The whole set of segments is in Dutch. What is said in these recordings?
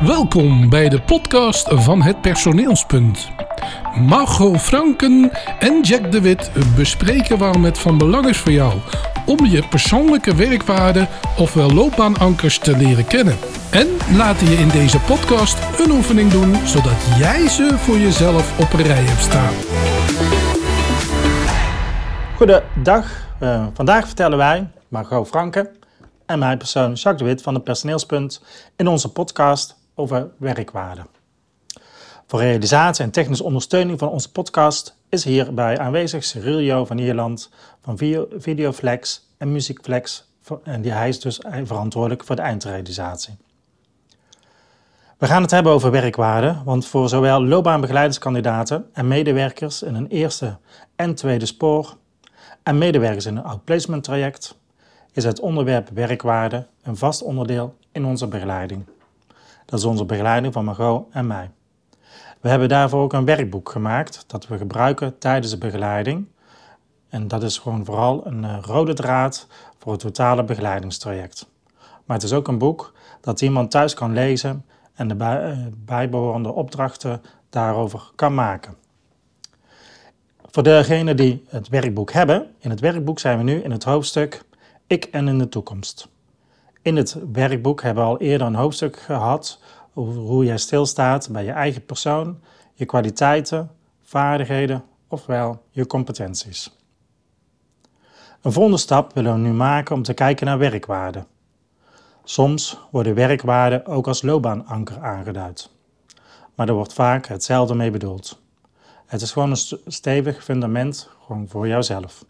Welkom bij de podcast van Het Personeelspunt. Margot Franken en Jack de Wit bespreken waarom het van belang is voor jou om je persoonlijke werkwaarden ofwel loopbaanankers te leren kennen. En laten je in deze podcast een oefening doen zodat jij ze voor jezelf op een rij hebt staan. Goedendag, vandaag vertellen wij, Margot Franken en mijn persoon Jacques de Wit van Het Personeelspunt in onze podcast over werkwaarden. Voor realisatie en technische ondersteuning van onze podcast is hierbij aanwezig Cyrilio van Ierland van Videoflex en Muziekflex en hij is dus verantwoordelijk voor de eindrealisatie. We gaan het hebben over werkwaarden, want voor zowel loopbaanbegeleidingskandidaten en medewerkers in een eerste en tweede spoor en medewerkers in een outplacement traject is het onderwerp werkwaarden een vast onderdeel in onze begeleiding. Dat is onze begeleiding van Margot en mij. We hebben daarvoor ook een werkboek gemaakt dat we gebruiken tijdens de begeleiding. En dat is gewoon vooral een rode draad voor het totale begeleidingstraject. Maar het is ook een boek dat iemand thuis kan lezen en de bijbehorende opdrachten daarover kan maken. Voor degenen die het werkboek hebben, in het werkboek zijn we nu in het hoofdstuk Ik en in de toekomst. In het werkboek hebben we al eerder een hoofdstuk gehad over hoe jij stilstaat bij je eigen persoon, je kwaliteiten, vaardigheden ofwel je competenties. Een volgende stap willen we nu maken om te kijken naar werkwaarden. Soms worden werkwaarden ook als loopbaananker aangeduid. Maar er wordt vaak hetzelfde mee bedoeld. Het is gewoon een stevig fundament gewoon voor jouzelf.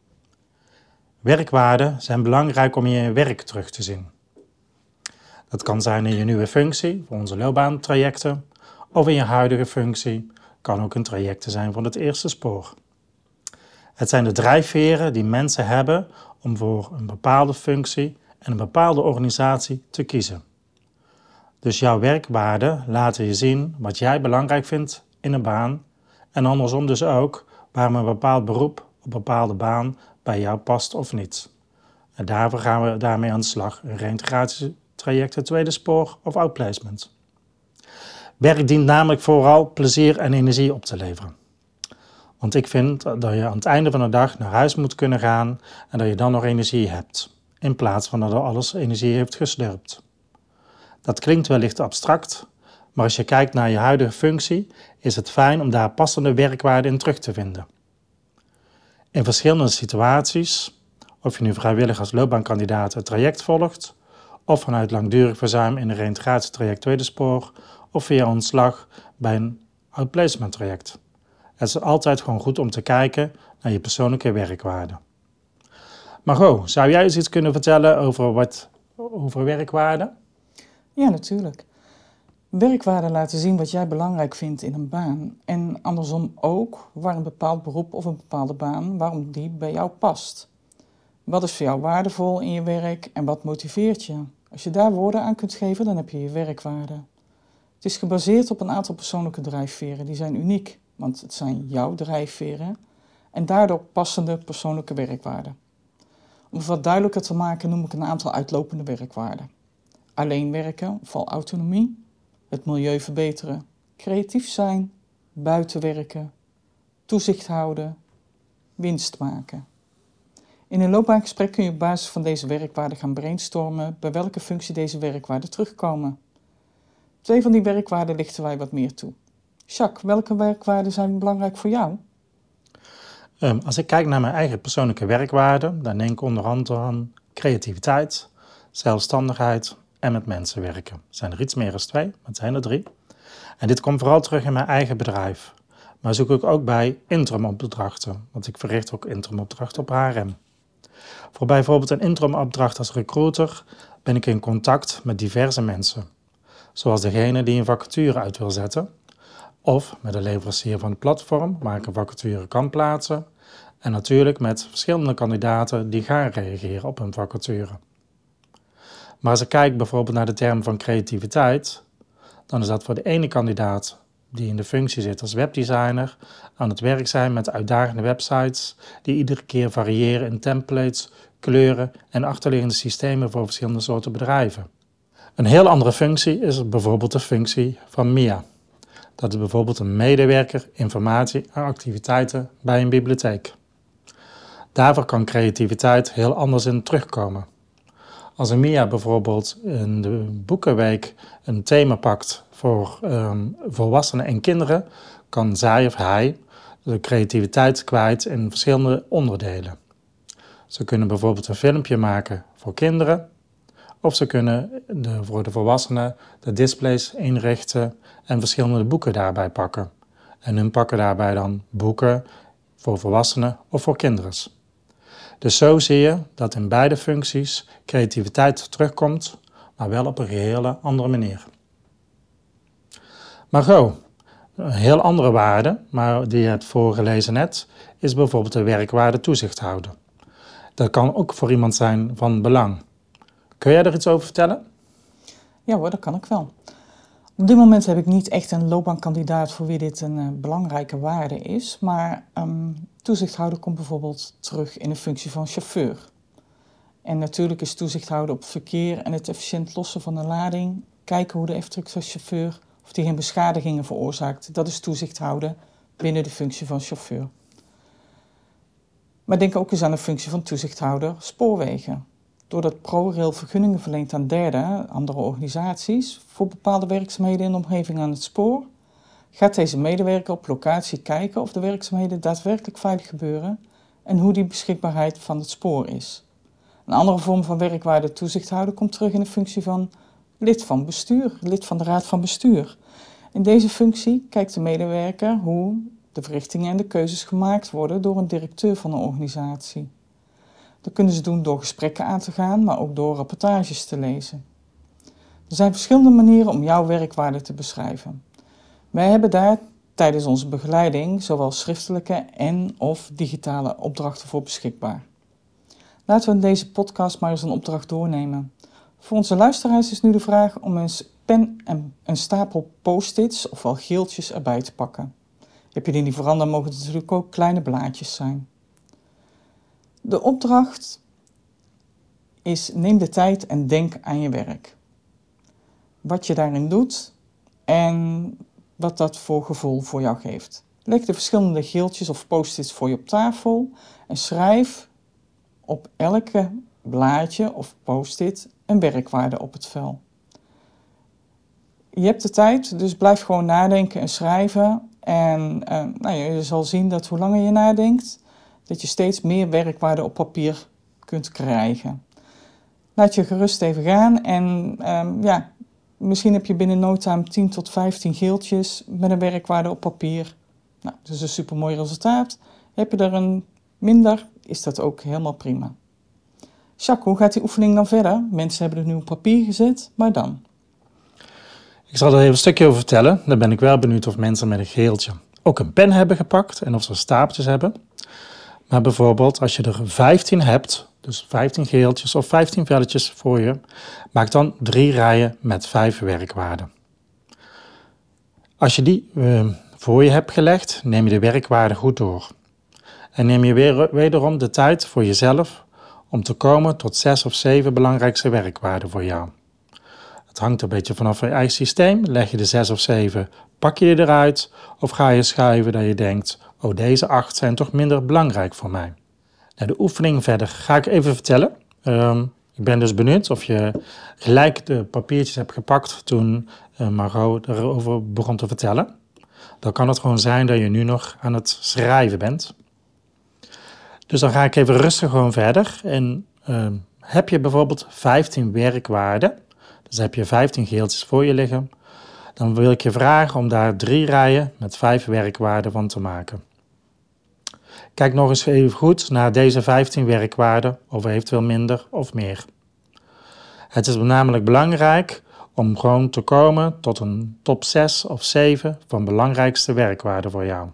Werkwaarden zijn belangrijk om in je werk terug te zien. Dat kan zijn in je nieuwe functie, voor onze loopbaantrajecten, of in je huidige functie, kan ook een traject zijn voor het eerste spoor. Het zijn de drijfveren die mensen hebben om voor een bepaalde functie en een bepaalde organisatie te kiezen. Dus jouw werkwaarden laten je zien wat jij belangrijk vindt in een baan en andersom dus ook waarom een bepaald beroep of een bepaalde baan bij jou past of niet. En daarvoor gaan we daarmee aan de slag, een reïntegratietraject, het tweede spoor of outplacement. Werk dient namelijk vooral plezier en energie op te leveren. Want ik vind dat je aan het einde van de dag naar huis moet kunnen gaan en dat je dan nog energie hebt, in plaats van dat alles energie heeft geslurpt. Dat klinkt wellicht abstract, maar als je kijkt naar je huidige functie, is het fijn om daar passende werkwaarden in terug te vinden. In verschillende situaties, of je nu vrijwillig als loopbaankandidaat het traject volgt, of vanuit langdurig verzuim in een reïntegratietraject tweede spoor, of via ontslag bij een outplacement traject. Het is altijd gewoon goed om te kijken naar je persoonlijke werkwaarden. Margot, zou jij eens iets kunnen vertellen over werkwaarden? Ja, natuurlijk. Werkwaarden laten zien wat jij belangrijk vindt in een baan. En andersom ook waar een bepaald beroep of een bepaalde baan, waarom die bij jou past. Wat is voor jou waardevol in je werk en wat motiveert je? Als je daar woorden aan kunt geven, dan heb je je werkwaarden. Het is gebaseerd op een aantal persoonlijke drijfveren. Die zijn uniek, want het zijn jouw drijfveren en daardoor passende persoonlijke werkwaarden. Om het wat duidelijker te maken noem ik een aantal uitlopende werkwaarden. Alleen werken, vooral autonomie, het milieu verbeteren, creatief zijn, buiten werken, toezicht houden, winst maken. In een loopbaangesprek kun je op basis van deze werkwaarden gaan brainstormen bij welke functie deze werkwaarden terugkomen. 2 van die werkwaarden lichten wij wat meer toe. Jacques, welke werkwaarden zijn belangrijk voor jou? Als ik kijk naar mijn eigen persoonlijke werkwaarden, dan denk ik onder andere aan creativiteit, zelfstandigheid en met mensen werken. Het zijn er iets meer dan 2, maar het zijn er 3. En dit komt vooral terug in mijn eigen bedrijf. Maar zoek ik ook bij interimopdrachten, want ik verricht ook interimopdrachten op HRM. Voor bijvoorbeeld een interimopdracht als recruiter ben ik in contact met diverse mensen. Zoals degene die een vacature uit wil zetten, of met de leverancier van het platform waar ik een vacature kan plaatsen, en natuurlijk met verschillende kandidaten die gaan reageren op een vacature. Maar als ik kijk bijvoorbeeld naar de term van creativiteit, dan is dat voor de ene kandidaat die in de functie zit als webdesigner aan het werk zijn met uitdagende websites die iedere keer variëren in templates, kleuren en achterliggende systemen voor verschillende soorten bedrijven. Een heel andere functie is bijvoorbeeld de functie van MIA. Dat is bijvoorbeeld een medewerker informatie en activiteiten bij een bibliotheek. Daarvoor kan creativiteit heel anders in terugkomen. Als een MIA bijvoorbeeld in de boekenweek een thema pakt voor volwassenen en kinderen, kan zij of hij de creativiteit kwijt in verschillende onderdelen. Ze kunnen bijvoorbeeld een filmpje maken voor kinderen, of ze kunnen voor de volwassenen de displays inrichten en verschillende boeken daarbij pakken. En hun pakken daarbij dan boeken voor volwassenen of voor kinderen. Dus zo zie je dat in beide functies creativiteit terugkomt, maar wel op een gehele andere manier. Margot, een heel andere waarde, maar die je hebt voorgelezen net, is bijvoorbeeld de werkwaarde toezichthouder. Dat kan ook voor iemand zijn van belang. Kun jij er iets over vertellen? Ja hoor, dat kan ik wel. Op dit moment heb ik niet echt een loopbaankandidaat voor wie dit een belangrijke waarde is, maar toezichthouder komt bijvoorbeeld terug in de functie van chauffeur. En natuurlijk is toezichthouder op verkeer en het efficiënt lossen van de lading, kijken hoe de F-truckchauffeur of die geen beschadigingen veroorzaakt. Dat is toezichthouder binnen de functie van chauffeur. Maar denk ook eens aan de functie van toezichthouder spoorwegen. Doordat ProRail vergunningen verleent aan andere organisaties voor bepaalde werkzaamheden in de omgeving aan het spoor, gaat deze medewerker op locatie kijken of de werkzaamheden daadwerkelijk veilig gebeuren en hoe die beschikbaarheid van het spoor is. Een andere vorm van werkwaarde toezichthouder komt terug in de functie van lid van bestuur, lid van de raad van bestuur. In deze functie kijkt de medewerker hoe de verrichtingen en de keuzes gemaakt worden door een directeur van een organisatie. Dat kunnen ze doen door gesprekken aan te gaan, maar ook door rapportages te lezen. Er zijn verschillende manieren om jouw werkwaarde te beschrijven. Wij hebben daar tijdens onze begeleiding zowel schriftelijke en of digitale opdrachten voor beschikbaar. Laten we in deze podcast maar eens een opdracht doornemen. Voor onze luisteraars is nu de vraag om een pen en een stapel post-its, ofwel geeltjes, erbij te pakken. Heb je die niet veranderd, mogen het natuurlijk ook kleine blaadjes zijn. De opdracht is: neem de tijd en denk aan je werk. Wat je daarin doet en wat dat voor gevoel voor jou geeft. Leg de verschillende geeltjes of post-its voor je op tafel en schrijf op elke blaadje of post-it een werkwaarde op het vel. Je hebt de tijd, dus blijf gewoon nadenken en schrijven. En je zal zien dat hoe langer je nadenkt, dat je steeds meer werkwaarde op papier kunt krijgen. Laat je gerust even gaan en misschien heb je binnen no time 10 tot 15 geeltjes met een werkwaarde op papier. Nou, dat is een supermooi resultaat. Heb je er een minder, is dat ook helemaal prima. Jacques, hoe gaat die oefening dan verder? Mensen hebben het nu op papier gezet, maar dan? Ik zal er even een stukje over vertellen. Dan ben ik wel benieuwd of mensen met een geeltje ook een pen hebben gepakt en of ze stapeltjes hebben. Maar bijvoorbeeld als je er 15 hebt, dus 15 geeltjes of 15 velletjes voor je, maak dan 3 rijen met 5 werkwaarden. Als je die voor je hebt gelegd, neem je de werkwaarden goed door. En neem je wederom de tijd voor jezelf om te komen tot 6 of 7 belangrijkste werkwaarden voor jou. Het hangt een beetje vanaf je eigen systeem. Leg je de 6 of 7, pak je die eruit of ga je schuiven dat je denkt, oh, deze 8 zijn toch minder belangrijk voor mij. Nou, de oefening verder ga ik even vertellen. Ik ben dus benieuwd of je gelijk de papiertjes hebt gepakt toen Margot erover begon te vertellen. Dan kan het gewoon zijn dat je nu nog aan het schrijven bent. Dus dan ga ik even rustig gewoon verder. En heb je bijvoorbeeld 15 werkwaarden, dus heb je 15 geeltjes voor je liggen, dan wil ik je vragen om daar 3 rijen met 5 werkwaarden van te maken. Kijk nog eens even goed naar deze 15 werkwaarden, of eventueel minder of meer. Het is namelijk belangrijk om gewoon te komen tot een top 6 of 7 van belangrijkste werkwaarden voor jou.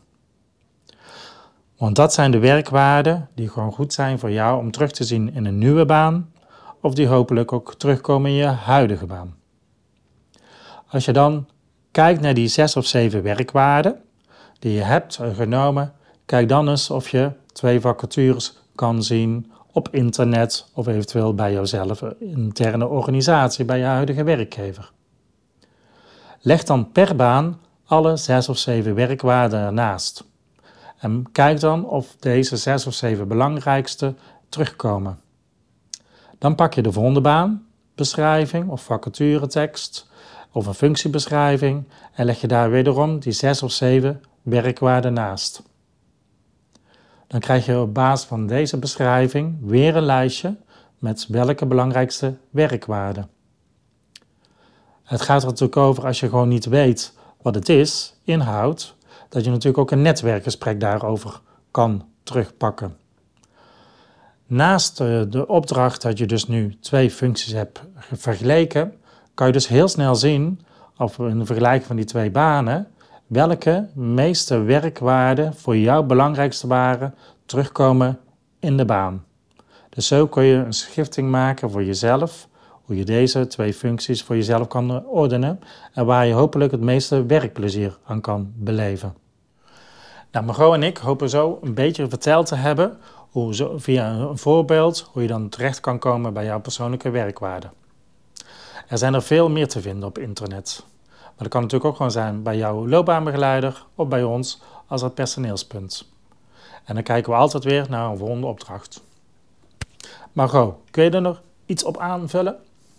Want dat zijn de werkwaarden die gewoon goed zijn voor jou om terug te zien in een nieuwe baan, of die hopelijk ook terugkomen in je huidige baan. Als je dan kijkt naar die 6 of 7 werkwaarden die je hebt genomen, kijk dan eens of je 2 vacatures kan zien op internet of eventueel bij jouzelf, een interne organisatie, bij je huidige werkgever. Leg dan per baan alle 6 of 7 werkwaarden ernaast. En kijk dan of deze 6 of 7 belangrijkste terugkomen. Dan pak je de volgende baanbeschrijving of vacaturetekst of een functiebeschrijving en leg je daar wederom die 6 of 7 werkwaarden naast. Dan krijg je op basis van deze beschrijving weer een lijstje met welke belangrijkste werkwaarden. Het gaat er natuurlijk over als je gewoon niet weet wat het is, inhoud, dat je natuurlijk ook een netwerkgesprek daarover kan terugpakken. Naast de opdracht dat je dus nu 2 functies hebt vergeleken, kan je dus heel snel zien, of in de vergelijking van die 2 banen, welke meeste werkwaarden voor jou belangrijkste waren terugkomen in de baan. Dus zo kun je een schifting maken voor jezelf, hoe je deze 2 functies voor jezelf kan ordenen en waar je hopelijk het meeste werkplezier aan kan beleven. Nou, Margot en ik hopen zo een beetje verteld te hebben hoe via een voorbeeld hoe je dan terecht kan komen bij jouw persoonlijke werkwaarden. Er zijn er veel meer te vinden op internet. Maar dat kan natuurlijk ook gewoon zijn bij jouw loopbaanbegeleider of bij ons als het personeelspunt. En dan kijken we altijd weer naar een volgende opdracht. Margot, kun je er nog iets op aanvullen?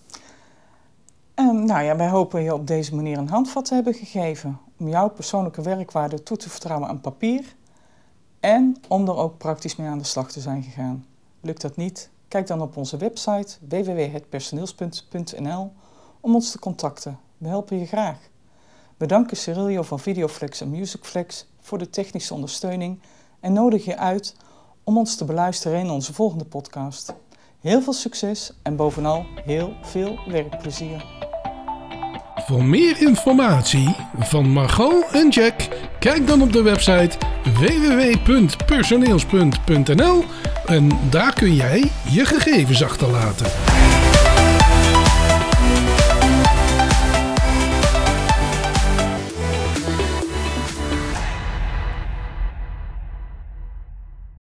Wij hopen je op deze manier een handvat te hebben gegeven om jouw persoonlijke werkwaarden toe te vertrouwen aan papier en om er ook praktisch mee aan de slag te zijn gegaan. Lukt dat niet? Kijk dan op onze website www.hetpersoneelspunt.nl om ons te contacten. We helpen je graag. We danken Cyrilio van Videoflex en Musicflex voor de technische ondersteuning en nodig je uit om ons te beluisteren in onze volgende podcast. Heel veel succes en bovenal heel veel werkplezier. Voor meer informatie van Margot en Jack, kijk dan op de website www.personeelspunt.nl en daar kun jij je gegevens achterlaten.